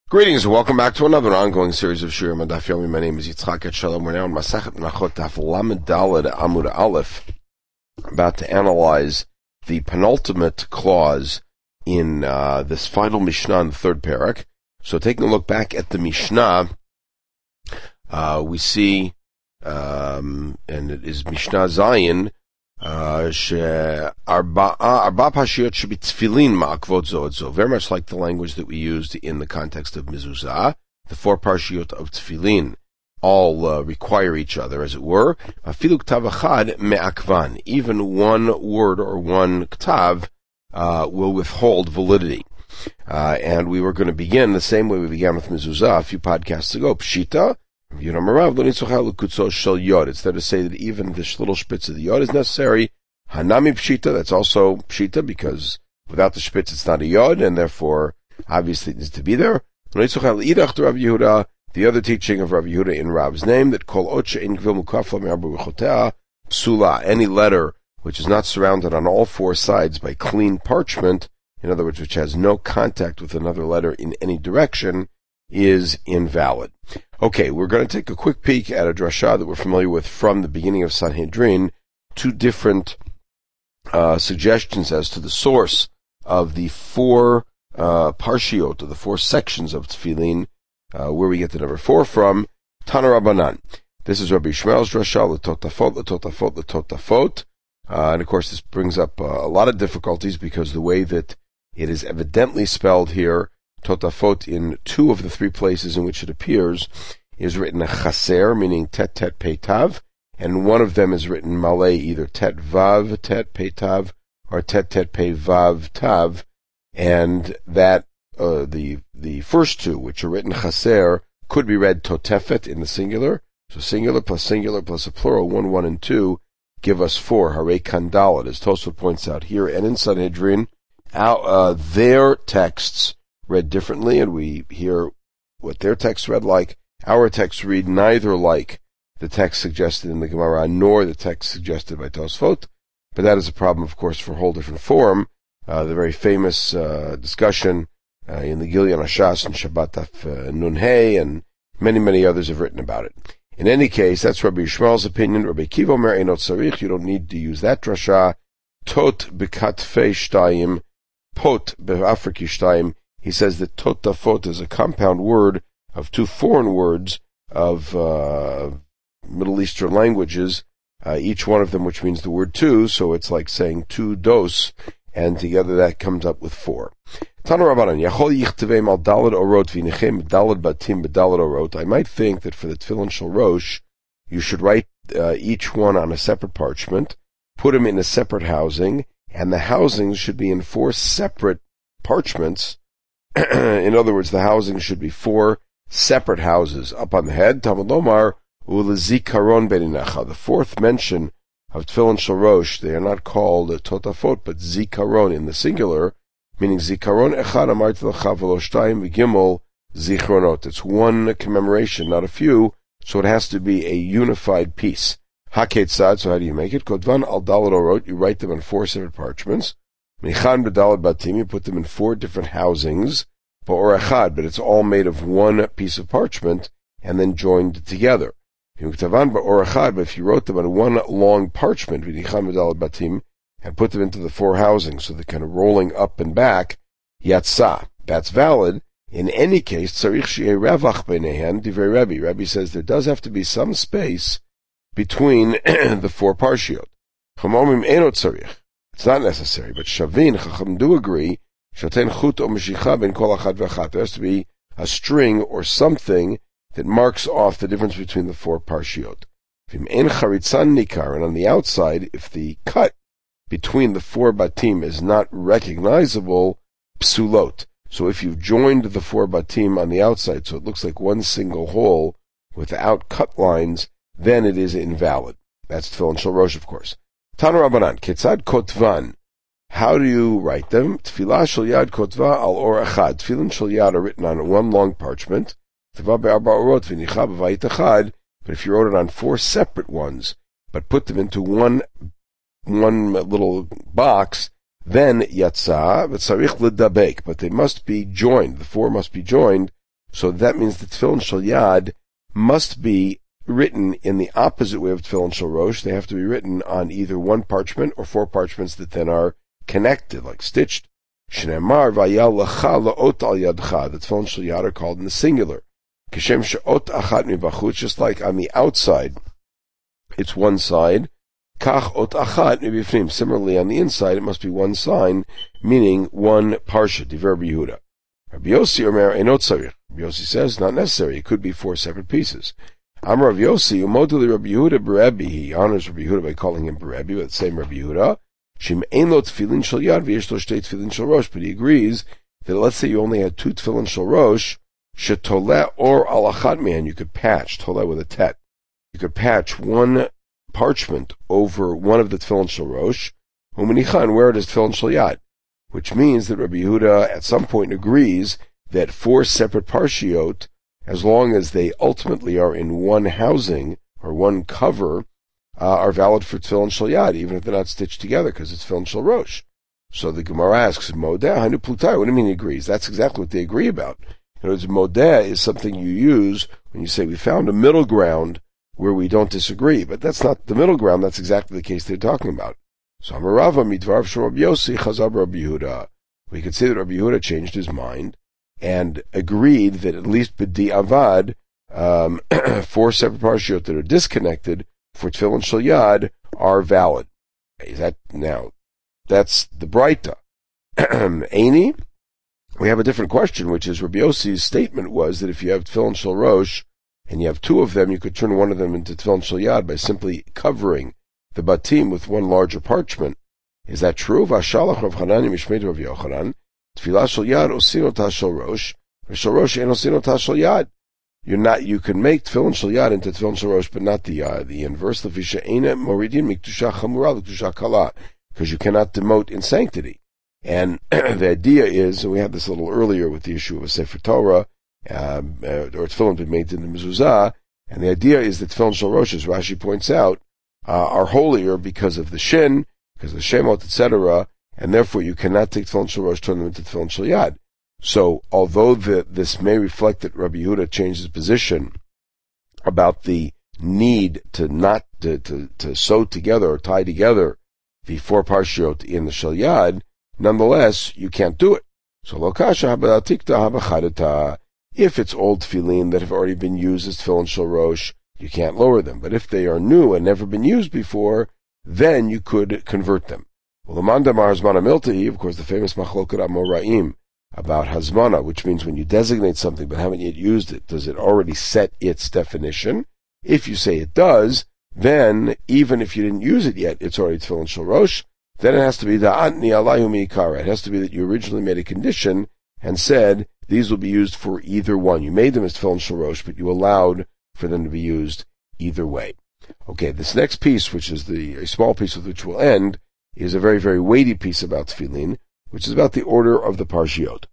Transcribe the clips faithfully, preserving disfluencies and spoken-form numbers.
Greetings and welcome back to another ongoing series of Shiurim on Daf Yomi. My name is Yitzchak Etshalom. We're now in Masechet Menachot Daf Lamed Daled Amud Aleph, about to analyze the penultimate clause in uh, this final Mishnah in the third parak. So taking a look back at the Mishnah, uh, we see, um, and it is Mishnah Zayin, Uh, arba pashiyot should be tefillin ma'akvot zo et zo, very much like the language that we used in the context of mezuzah. The four parshiyot of tefillin all uh, require each other, as it were. Afilu ktav echad me'akvan, even one word or one ktav uh, will withhold validity. Uh, and we were going to begin the same way we began with mezuzah a few podcasts ago. Pshita. Instead of say that even this little spitz of the yod is necessary, hanami pshita, that's also pshita, because without the spitz it's not a yod, and therefore obviously it needs to be there. The other teaching of Rav Yehuda in Rav's name, that kol ocha in gvil mukafla me'arba b'chotea psula, any letter which is not surrounded on all four sides by clean parchment, in other words, which has no contact with another letter in any direction, is invalid. Okay, we're going to take a quick peek at a drasha that we're familiar with from the beginning of Sanhedrin. Two different uh, suggestions as to the source of the four uh, parshiot, or the four sections of tefillin, uh, where we get the number four from. Tana Rabbanan. This is Rabbi Yishmael's drasha, l'totafot, l'totafot, l'totafot. Uh, and of course this brings up uh, a lot of difficulties, because the way that it is evidently spelled here, Totafot, in two of the three places in which it appears, is written a chaser, meaning tet tet petav, and one of them is written malay, either tet vav tet petav or tet tet pe vav tav, and that uh, the the first two, which are written chaser, could be read totefet in the singular. So singular plus singular plus a plural, one, one, and two, give us four. Hare kandalat, as Tosfot points out here, and in Sanhedrin, our, uh, their texts read differently, and we hear what their text read like. Our texts read neither like the text suggested in the Gemara nor the text suggested by Tosfot, but that is a problem, of course, for a whole different forum. Uh, the very famous uh, discussion uh, in the Gilyon Hashas and Shabbat Daf uh, Nun Hey, and many, many others have written about it. In any case, that's Rabbi Yishmael's opinion. Rabbi Kiva Omer Einot Sarich, you don't need to use that drasha. Tot bekatfei shtayim, pot be'afriki shtayim. He says that totafot is a compound word of two foreign words of uh, Middle Eastern languages, uh, each one of them which means the word two, so it's like saying two dos, and together that comes up with four. Tana Rabbanan, Yachol yichtevem al dalad orot v'nichem dalad batim b'dalad orot. I might think that for the Tefillin Shel Rosh, you should write uh, each one on a separate parchment, put them in a separate housing, and the housings should be in four separate parchments. In other words, the housing should be four separate houses up on the head. Talmud Lomar u'lezikaron beninacha. The fourth mention of Tefillin Shel Rosh, they are not called totafot, but zikaron in the singular, meaning zikaron echad amarti lecha v'lo shtayim v'gimel zichronot. It's one commemoration, not a few, so it has to be a unified piece. Haketzad, so how do you make it? Kodvan al dalad orot, you write them on four separate parchments. Mechan b'dalad batim, you put them in four different housings, ba'or echad, but it's all made of one piece of parchment and then joined together. Yuktavan ba'or echad, but if you wrote them on one long parchment, mechan b'dalad batim, and put them into the four housings, so they're kind of rolling up and back, yatsa, that's valid. In any case, tzarich she'eh ravach b'neihan, divrei Rabbi. Rabbi says there does have to be some space between the four parshiot. Chamomim enot tzarich. It's not necessary, but Shavin, Chacham do agree, Shaten Chut o Meshicha ben Kol Achad V'Achat. There has to be a string or something that marks off the difference between the four parshiot. V'im en Charitzan Nikar, and on the outside, if the cut between the four batim is not recognizable, psulot. So if you've joined the four batim on the outside, so it looks like one single hole without cut lines, then it is invalid. That's Tefillin Shel Rosh, of course. Tana Rabbanan, Ketzad Kotvan. How do you write them? Tefillah Shel Yad Kotva al Or Echad. Tefillin Shel Yad are written on one long parchment. Teva be'arba orot v'nicha b'vayit echad. But if you wrote it on four separate ones, but put them into one one little box, then yatsa v'tzarich l'dabek. But they must be joined. The four must be joined So that means the Tefillin Shel Yad must be written in the opposite way of Tefillin Shel Rosh. They have to be written on either one parchment or four parchments that then are connected, like stitched. Shneimar vayal lecha la'ot al yadcha. The Tefillin Shel Yad are called in the singular. Kishem she'ot achat mibachutz, just like on the outside, it's one side. Kach ot achat mibifnim. Similarly, on the inside, it must be one sign, meaning one parsha. Divrei Rabbi Yehuda. Rabbi Yossi Omer enot tzarich. Rabbi Yossi says not necessary. It could be four separate pieces. Amar Rav Yossi umodeli Rabbi Yehuda b'Rebbe. He honors Rabbi Yehuda by calling him b'Rebbe, but the same Rabbi Yehuda. Shim ein lo tefillin shel yad v'yesh lo shtei tefillin shel rosh. But he agrees that let's say you only had two tefillin shel rosh, shetoleh or al achat man, you could patch toleh with a tet. You could patch one parchment over one of the tefillin shel rosh, u'menichan, where it is tefillin shel yad, which means that Rabbi Yehuda at some point agrees that four separate parshiot, as long as they ultimately are in one housing or one cover, uh, are valid for tefillin shel yad, even if they're not stitched together, because it's tefillin shel rosh. So the Gemara asks, Modeh hanu plutai. What do you mean he agrees? That's exactly what they agree about. In other words, Modeh is something you use when you say we found a middle ground where we don't disagree, but that's not the middle ground. That's exactly the case they're talking about. So Amarava midvar shel Rabbi Yossi chazar Rabbi Yehuda. We could say that Rabbi Yehuda changed his mind and agreed that at least b'di avad, um, four separate parshiot that are disconnected for tefillin shel yad are valid. Is that now? That's the Breita. Eini, we have a different question, which is Rabbi Yossi's statement was that if you have tefillin shel rosh and you have two of them, you could turn one of them into tefillin shel yad by simply covering the batim with one larger parchment. Is that true? Vashalach Rav Hanani mishmei Rav Yochanan. Tefillah shel yad osin ota shel rosh, v'shel rosh ein osin ota shel yad. You're not. You can make tefillin shel yad into tefillin shel rosh, but not the uh, the inverse. Lefisha eina moridin mikdusha chamura l'kedusha kala, because you cannot demote in sanctity. And the idea is, and we had this a little earlier with the issue of a Sefer Torah, um, uh, or tefillin being made in the mezuzah, and the idea is that tefillin shel rosh, as Rashi points out, uh, are holier because of the shin, because of the shemot, et cetera, and therefore you cannot take tefillin shel rosh, turn them into tefillin shel yad. So, although the, this may reflect that Rabbi Yehuda changed his position about the need to not to, to, to sew together or tie together the four parshiot in the shel yad, nonetheless you can't do it. So lokasha habalatikta habachadata. If it's old tefillin that have already been used as tefillin shel rosh, you can't lower them. But if they are new and never been used before, then you could convert them. Well, the mandamar hazmana miltai, of course, the famous machloket amoraim about hazmana, which means when you designate something but haven't yet used it, does it already set its definition? If you say it does, then even if you didn't use it yet, it's already tefillin shel rosh. Then it has to be da'atni alayhu mi'ikara. It has to be that you originally made a condition and said these will be used for either one. You made them as tefillin shel rosh, but you allowed for them to be used either way. Okay, this next piece, which is the a small piece with which we'll end, is a very, very weighty piece about tefillin, which is about the order of the parshiot.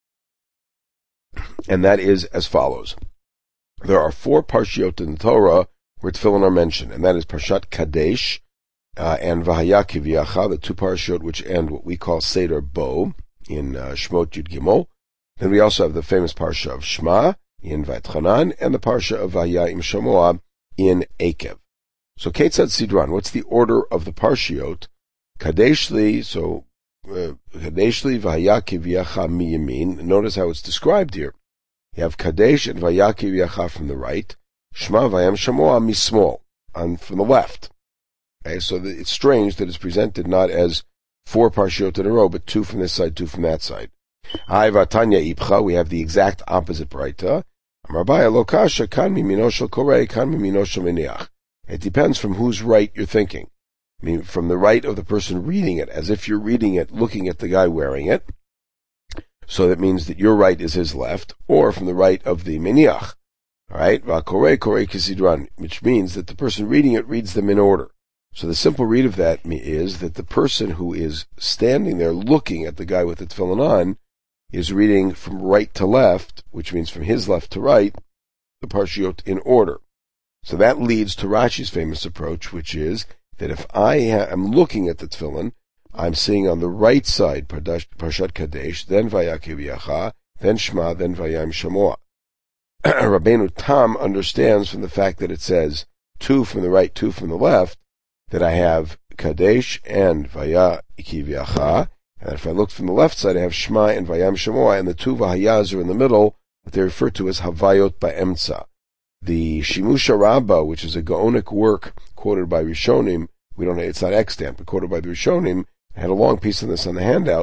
And that is as follows. There are four parshiot in the Torah where tefillin are mentioned, and that is Parshat Kadesh uh, and Vahaya Kiviacha, the two parshiot which end what we call Seder Bo in uh, Shmot Yud Gimel. Then we also have the famous parsha of Shema in Vayetchanan, and the parsha of Vahaya Im Shamoah in Akev. So Ketzad Sidran, what's the order of the parshiot? Kadeshli, so uh, Kadeshli Vahaya Kiviacha Miyamin. Notice how it's described here. You have Kadesh and Vahaya Kiviacha from the right, Shema Vayam Shamoah Mismol, on from the left. Okay, so the, it's strange that it's presented not as four parshiot in a row, but two from this side, two from that side. Ha'eva Tanya Ipcha, we have the exact opposite Breita. Amarbaya Lokasha Kan Mimino Shel Korei, Kan Mimino Shel Miniach. It depends from whose right you're thinking. I mean, from the right of the person reading it, as if you're reading it, looking at the guy wearing it. So that means that your right is his left, or from the right of the Miniach. Alright? Va'korei Korei Kisidran, which means that the person reading it reads them in order. So the simple read of that is that the person who is standing there looking at the guy with the tefillin on is reading from right to left, which means from his left to right, the parshiot in order. So that leads to Rashi's famous approach, which is that if I am looking at the tefillin, I'm seeing on the right side Parshat Kadesh, then Vayah Kiviacha, then Shema, then Vayam Shamoah. Rabbeinu Tam understands from the fact that it says two from the right, two from the left, that I have Kadesh and Vaya Kiviacha, and if I look from the left side, I have Shema and Vayam Shemoa, and the two Vahayas are in the middle, that they refer to as Havayot Ba'emtza. The Shimusha Rabbah, which is a Gaonic work quoted by Rishonim, we don't know, it's not extant, but quoted by the Rishonim, I had a long piece of this on the handout,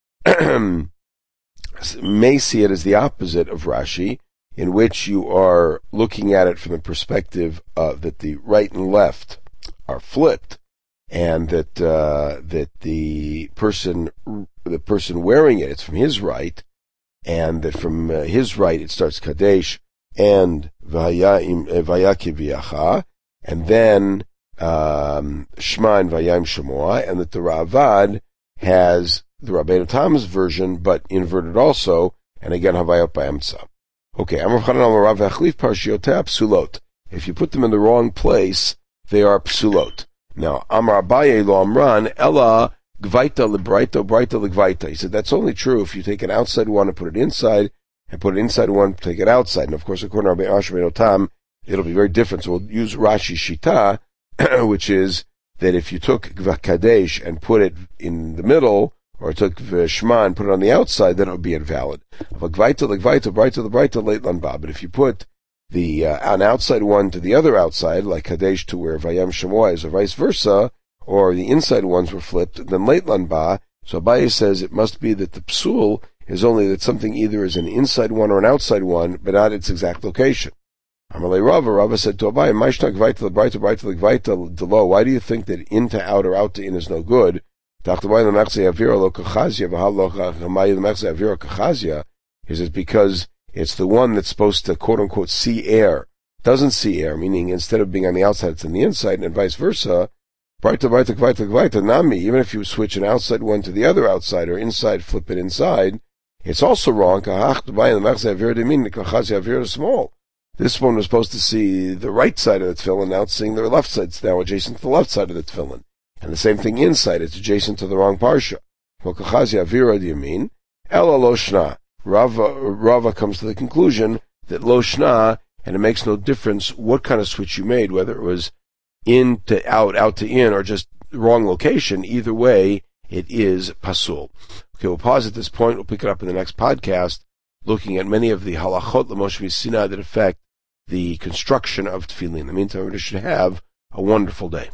may see it as the opposite of Rashi, in which you are looking at it from the perspective uh, that the right and left are flipped, and that uh, that the person the person wearing it, it's from his right, and that from uh, his right it starts Kadesh and Vayakiviacha, and then um, Shema and Vayam Shemoa, and that the Ravad has the Rabbeinu Tam's version, but inverted also, and again Havayot Ba'emtza. Okay, Amar Chanan Amar Rav V'achlif Parshiyotei Psulot. If you put them in the wrong place, they are psulot. Now, Amar Abaye lo Amran Ella Gvaita Libraita Braita Ligvaita. He said that's only true if you take an outside one and put it inside, and put it inside one, take it outside. And of course, according to Rabbi Ashur Tam, it'll be very different. So we'll use Rashi Shita, which is that if you took Kadesh and put it in the middle, or took Shema and put it on the outside, then it would be invalid. But if you put the uh, an outside one to the other outside, like Kadesh to where Vayam Shemoa is, or vice versa, or the inside ones were flipped, then late Ba. So Abaye says it must be that the psul is only that something either is an inside one or an outside one, but not its exact location. Amalei Rava, Rava said to Abaye, why do you think that in to out or out to in is no good? He says because it's the one that's supposed to quote unquote see air, doesn't see air, meaning instead of being on the outside, it's on the inside, and vice versa. Nami, even if you switch an outside one to the other outside, or inside, flip it inside, it's also wrong. This one was supposed to see the right side of the tefillin, now it's seeing the left side, it's now adjacent to the left side of the tefillin. And the same thing inside, it's adjacent to the wrong parsha. Avira, do you mean? Ela lo shna. Rava, Rava comes to the conclusion that lo shna, and it makes no difference what kind of switch you made, whether it was in to out, out to in, or just wrong location. Either way, it is pasul. Okay, we'll pause at this point. We'll pick it up in the next podcast, looking at many of the halachot l'Moshe Misina that affect the construction of tefillin. In the meantime, we should have a wonderful day.